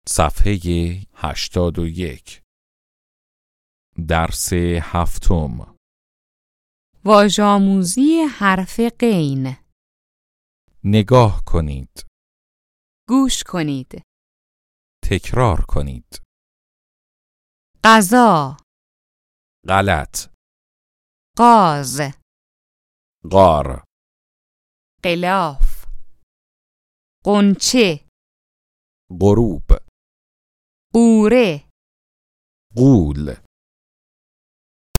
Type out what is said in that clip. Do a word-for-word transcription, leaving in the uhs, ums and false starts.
صفحه هشتاد و یک. درس هفتم. واژه‌آموزی حرف غین. نگاه کنید. گوش کنید. تکرار کنید. غذا. غلط. غاز. غار. غلاف. غنچه. غروب. قوره. غول.